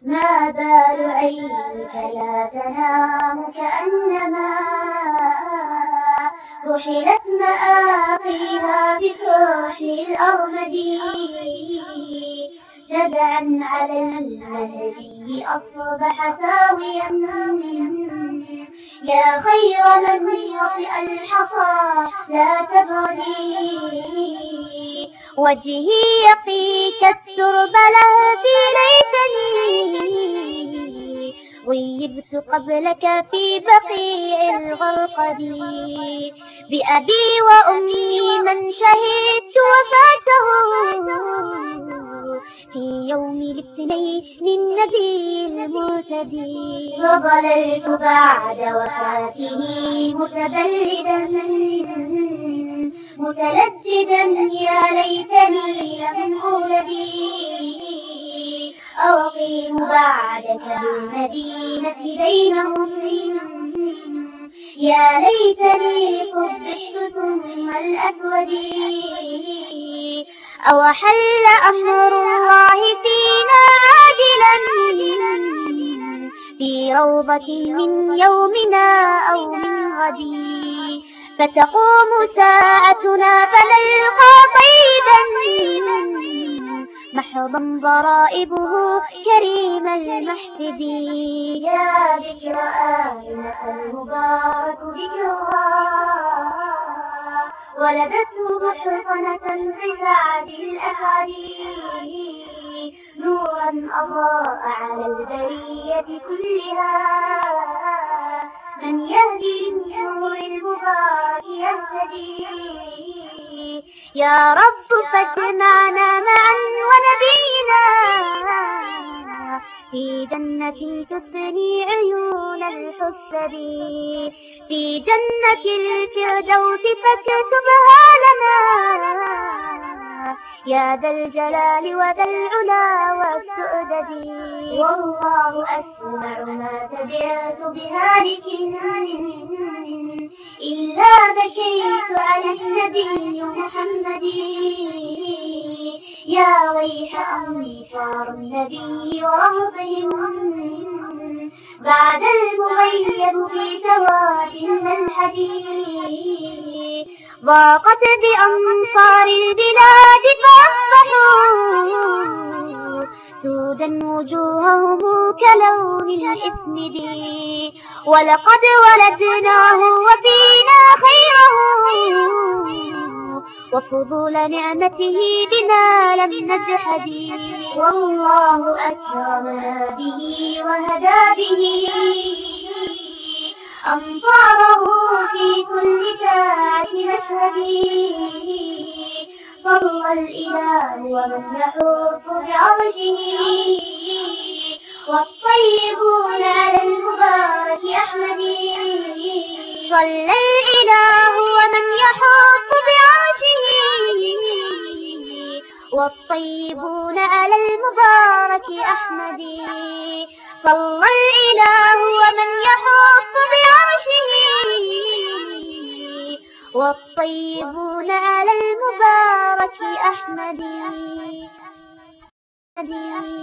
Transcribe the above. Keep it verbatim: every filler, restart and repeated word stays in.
ما بال عينك لا تنام كأنما رحلت مآقيها بكحل الأرمدي جدعا على المهدي أصبح ساويا يا خير من وطئ الحصى لا تبعدي وجهي يقيك الترب لهفي ليتني غيبت قبلك في بقيع الغرقد بأبي وأمي من شهدت وفاته في يوم الاثنين للنبي المرتدي وظللت بعد وفاته متبلدا متلددا يا ليتني لم أولدي أقيم بعدك بالمدينة بينهم يا ليتني صبحت ثم الأسود أو حل أمر الله فينا عاجلا في روضة من يومنا أو من غدي فتقوم ساعتنا فنلقى طيبا محضا ضرائبه كريم المحفد يا بكر آمنة المبارك ذكرها ولدته محصنة بسعد الأحادي نورا أضاء على البرية كلها من يهدي النور المبارك يهتدي يا رب فاجمعنا معا ونبينا في جنة تثني عيون الحسد في جنة الفردوس فاكتبها لنا يا ذا الجلال وذا العلا والسؤدد والله أسمع ما تبعت بهالك إلا بكيت على النبي محمد يا ويح أمي صار النبي ورهطهم بعد المغيب في سواد الحديد ضاقت بأمصار البلاد فأصبحوا سودا وجوههم كلون الإسمد ولقد ولدناه وفينا خيره وفضول نعمته بنا لم نجحد والله أكرمنا به وهدى به أمطاره في كل ساعة مشهد صلى الإله ومن يحط بعرشه والطيبون على المبارك أحمد صلى الإله ومن يحط بعرشه والطيبون على المبارك أحمد صلى الإله ومن يحط بعرشه والطيبون على المبارك أحمد.